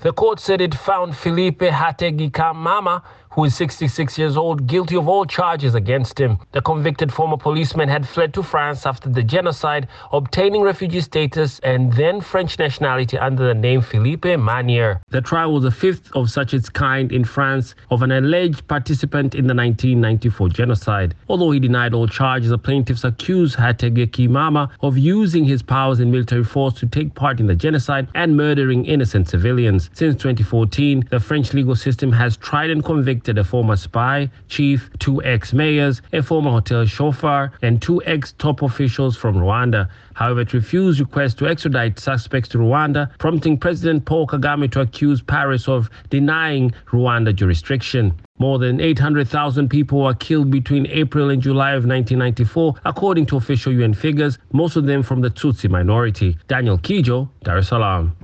The court said it found Felipe Hategeka, who is 66 years old, guilty of all charges against him. The convicted former policeman had fled to France after the genocide, obtaining refugee status and then French nationality under the name Philippe Manier. The trial was the fifth of such its kind in France of an alleged participant in the 1994 genocide. Although he denied all charges, the plaintiffs accused Hategeka of using his powers in military force to take part in the genocide and murdering innocent civilians. Since 2014, the French legal system has tried and convicted a former spy, chief, 2 ex-mayors, a former hotel chauffeur, and 2 ex-top officials from Rwanda. However, it refused requests to extradite suspects to Rwanda, prompting President Paul Kagame to accuse Paris of denying Rwanda jurisdiction. More than 800,000 people were killed between April and July of 1994, according to official UN figures, most of them from the Tutsi minority. Daniel Kijo, Dar es Salaam.